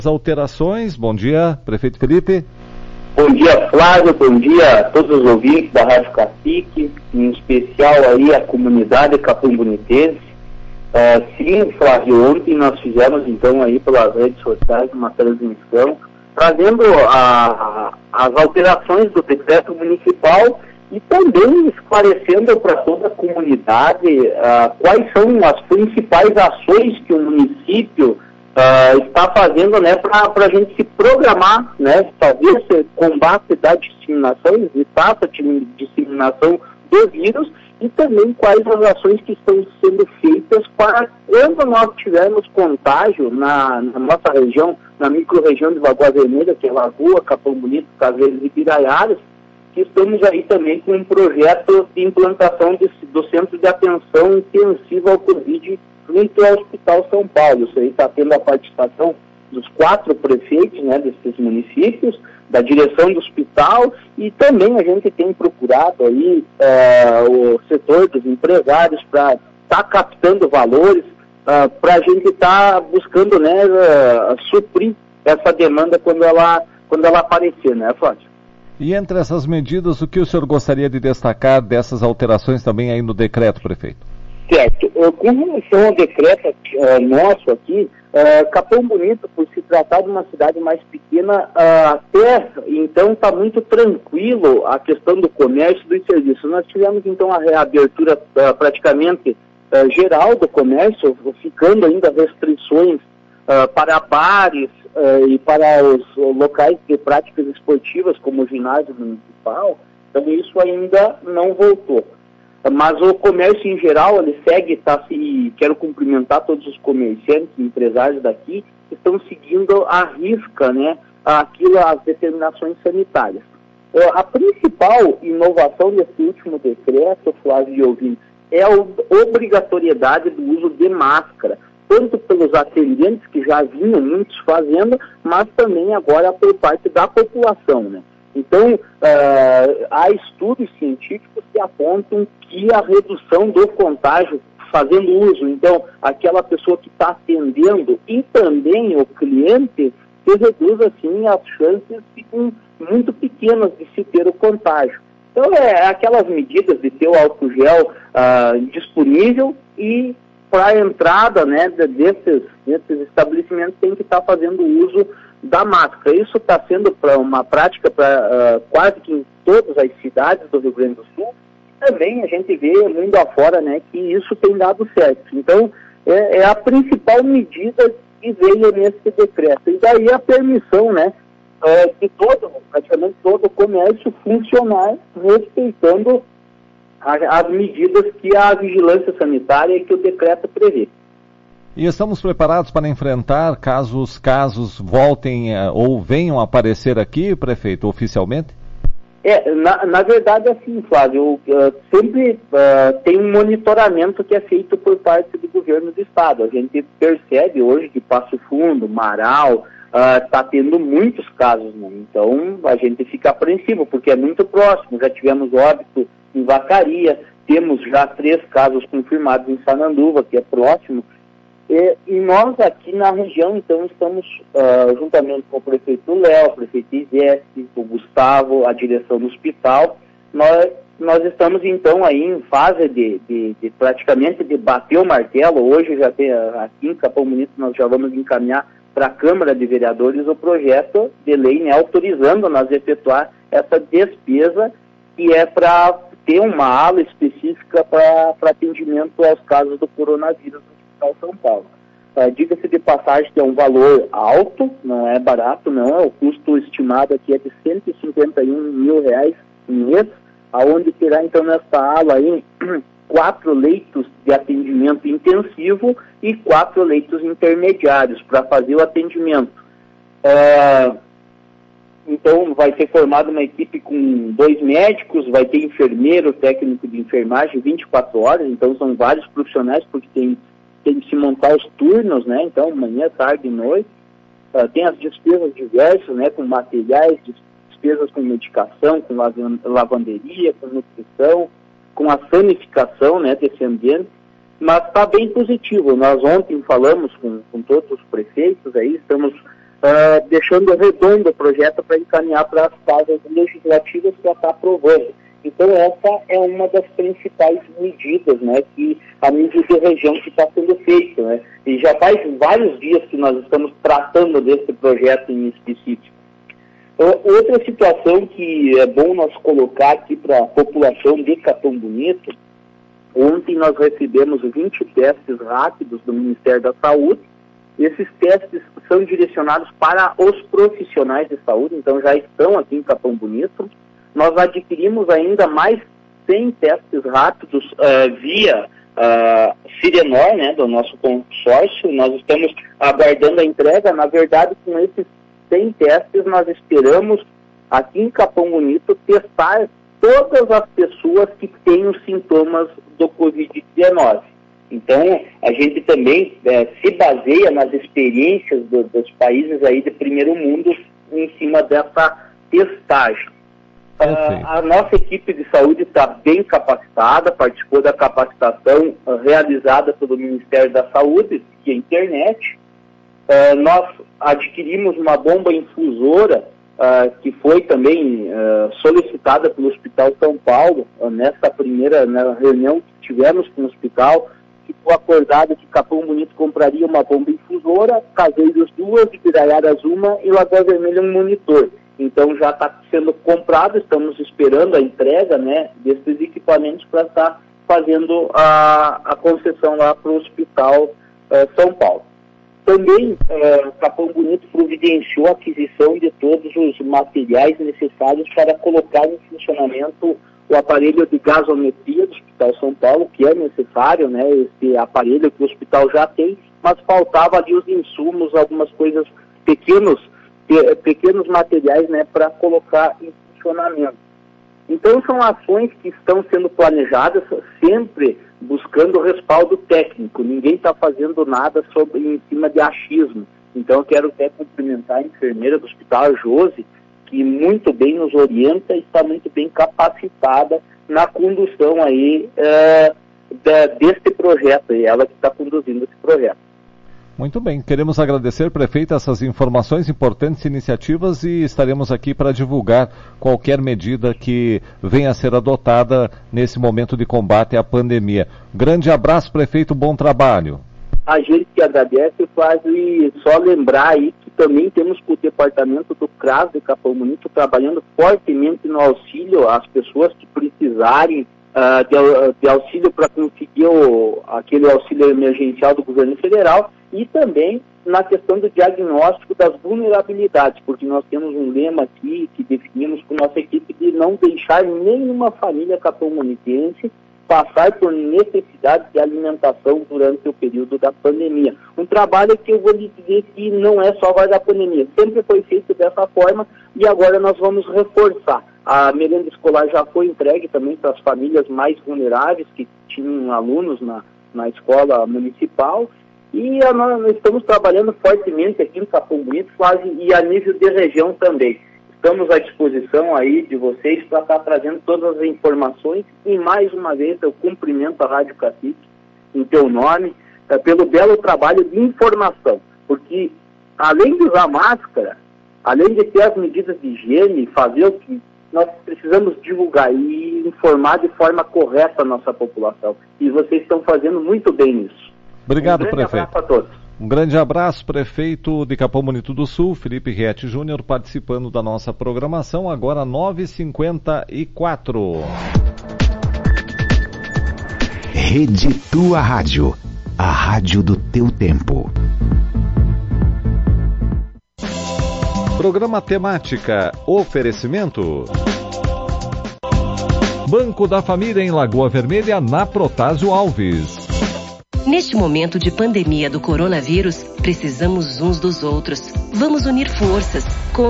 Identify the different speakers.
Speaker 1: Alterações, bom dia, prefeito Felipe.
Speaker 2: Bom dia, Flávio, bom dia a todos os ouvintes da Rádio Cacique, em especial aí a comunidade capão-bonitense. Sim, Flávio, ontem nós fizemos então aí pelas redes sociais uma transmissão, trazendo as alterações do decreto municipal e também esclarecendo para toda a comunidade quais são as principais ações que o município está fazendo, né, para a gente se programar, né, fazer esse combate da disseminação, evitar essa disseminação do vírus e também quais as ações que estão sendo feitas para quando nós tivermos contágio na nossa região, na micro-região de Lagoa Vermelha, que é Lagoa, Capão Bonito, Caveiros e Piraiaras, que estamos aí também com um projeto de implantação do Centro de Atenção Intensiva ao Covid junto ao Hospital São Paulo. Isso aí está tendo a participação dos 4 prefeitos, né, desses municípios, da direção do hospital, e também a gente tem procurado aí o setor dos empresários para estar captando valores, para a gente estar buscando, né, suprir essa demanda quando ela aparecer, né, Flávio?
Speaker 1: E entre essas medidas, o que o senhor gostaria de destacar dessas alterações também aí no decreto, prefeito?
Speaker 2: Certo. Com relação ao decreto nosso aqui, Capão Bonito, por se tratar de uma cidade mais pequena, até então está muito tranquilo a questão do comércio e dos serviços. Nós tivemos então a reabertura praticamente geral do comércio, ficando ainda restrições para bares e para os locais de práticas esportivas, como o ginásio municipal. Então isso ainda não voltou. Mas o comércio em geral, ele segue, quero cumprimentar todos os comerciantes e empresários daqui, que estão seguindo à risca, né, as determinações sanitárias. A principal inovação desse último decreto, Flávio e ouvintes, é a obrigatoriedade do uso de máscara, tanto pelos atendentes, que já vinham muitos fazendo, mas também agora por parte da população, né? Então, há estudos científicos que apontam que a redução do contágio fazendo uso, então, aquela pessoa que está atendendo e também o cliente, se reduz, assim, as chances ficam muito pequenas de se ter o contágio. Então, aquelas medidas de ter o álcool gel disponível e para a entrada, né, desses estabelecimentos tem que estar fazendo uso da máscara. Isso está sendo uma prática para quase que em todas as cidades do Rio Grande do Sul. Também a gente vê mundo afora, né, que isso tem dado certo. Então, é a principal medida que veio nesse decreto. E daí a permissão, né, de praticamente todo o comércio funcionar respeitando as medidas que a vigilância sanitária e que o decreto prevê.
Speaker 1: E estamos preparados para enfrentar caso os casos voltem ou venham a aparecer aqui, prefeito, oficialmente?
Speaker 2: Na verdade, assim, Flávio, sempre tem um monitoramento que é feito por parte do governo do estado. A gente percebe hoje que Passo Fundo, Marau, está tendo muitos casos, né? Então a gente fica apreensivo, porque é muito próximo. Já tivemos óbito em Vacaria, temos já 3 casos confirmados em Sananduva, que é próximo. E nós aqui na região, então, estamos juntamente com o prefeito Léo, o prefeito Izeste, o Gustavo, a direção do hospital, nós estamos então aí em fase de praticamente de bater o martelo. Hoje já tem aqui em Capão Bonito, nós já vamos encaminhar para a Câmara de Vereadores o projeto de lei, né, autorizando nós a efetuar essa despesa, que é para ter uma ala específica para atendimento aos casos do coronavírus no Hospital São Paulo. Diga-se de passagem que é um valor alto, não é barato, não. O custo estimado aqui é de R$151 mil em mês, aonde terá então nessa ala aí 4 leitos de atendimento intensivo e 4 leitos intermediários para fazer o atendimento. Então vai ser formada uma equipe com 2 médicos, vai ter enfermeiro, técnico de enfermagem 24 horas, então são vários profissionais, porque tem que se montar os turnos, né? Então manhã, tarde e noite. Tem as despesas diversas, né? Com materiais, despesas com medicação, com lavanderia, com nutrição, com a sanificação, né, desse ambiente, mas está bem positivo. Nós ontem falamos com todos os prefeitos aí, estamos deixando redondo o projeto para encaminhar para as casas legislativas para estar aprovando. Então essa é uma das principais medidas, né, que a nível de região que está sendo feita, né, e já faz vários dias que nós estamos tratando desse projeto em específico. Outra situação que é bom nós colocar aqui para a população de Capão Bonito, ontem nós recebemos 20 testes rápidos do Ministério da Saúde. Esses testes são direcionados para os profissionais de saúde, então já estão aqui em Capão Bonito. Nós adquirimos ainda mais 100 testes rápidos via Sirenor, né, do nosso consórcio. Nós estamos aguardando a entrega. Na verdade, com esses 100 testes, nós esperamos aqui em Capão Bonito testar todas as pessoas que têm os sintomas do Covid-19. Então, a gente também se baseia nas experiências dos países aí de primeiro mundo em cima dessa testagem. A nossa equipe de saúde está bem capacitada, participou da capacitação realizada pelo Ministério da Saúde e internet. Nós adquirimos uma bomba infusora que foi também solicitada pelo Hospital São Paulo. Nessa primeira reunião que tivemos com o hospital, ficou acordado que Capão Bonito compraria uma bomba infusora, Caseiros 2, Piraiaras 1 e Lagoa Vermelha um monitor. Então já está sendo comprado, estamos esperando a entrega, né, desses equipamentos para estar fazendo a concessão lá para o Hospital São Paulo. Também Capão Bonito providenciou a aquisição de todos os materiais necessários para colocar em funcionamento o aparelho de gasometria do Hospital São Paulo, que é necessário, né, esse aparelho que o hospital já tem, mas faltava ali os insumos, algumas coisas, pequenos materiais, né, para colocar em funcionamento. Então são ações que estão sendo planejadas sempre buscando respaldo técnico. Ninguém está fazendo nada em cima de achismo. Então eu quero até cumprimentar a enfermeira do hospital, a Josi, que muito bem nos orienta e está muito bem capacitada na condução aí deste projeto, e ela que está conduzindo esse projeto.
Speaker 1: Muito bem, queremos agradecer, prefeito, essas informações, importantes iniciativas, e estaremos aqui para divulgar qualquer medida que venha a ser adotada nesse momento de combate à pandemia. Grande abraço, prefeito, bom trabalho.
Speaker 2: A gente que agradece, quase só lembrar aí que também temos o departamento do CRAS de Capão Bonito trabalhando fortemente no auxílio às pessoas que precisarem de auxílio para conseguir aquele auxílio emergencial do governo federal, e também na questão do diagnóstico das vulnerabilidades, porque nós temos um lema aqui que definimos com nossa equipe de não deixar nenhuma família capão-bonitense passar por necessidade de alimentação durante o período da pandemia. Um trabalho que eu vou lhe dizer que não é só agora da pandemia, sempre foi feito dessa forma e agora nós vamos reforçar. A merenda escolar já foi entregue também para as famílias mais vulneráveis que tinham alunos na escola municipal, e nós estamos trabalhando fortemente aqui em Capão Bonito, quase, e a nível de região também. Estamos à disposição aí de vocês para estar trazendo todas as informações, e mais uma vez eu cumprimento a Rádio Cacique, em teu nome, pelo belo trabalho de informação, porque além de usar máscara, além de ter as medidas de higiene, fazer o que nós precisamos divulgar e informar de forma correta a nossa população, e vocês estão fazendo muito bem nisso.
Speaker 1: Obrigado, prefeito.
Speaker 2: Um grande abraço a todos.
Speaker 1: Um grande abraço, prefeito de Capão Bonito do Sul, Felipe Rietti Júnior, participando da nossa programação, agora 9h54.
Speaker 3: Rede Tua Rádio, a rádio do teu tempo.
Speaker 1: Programa Temática, oferecimento. Banco da Família em Lagoa Vermelha, na Protásio Alves.
Speaker 4: Neste momento de pandemia do coronavírus, precisamos uns dos outros. Vamos unir forças.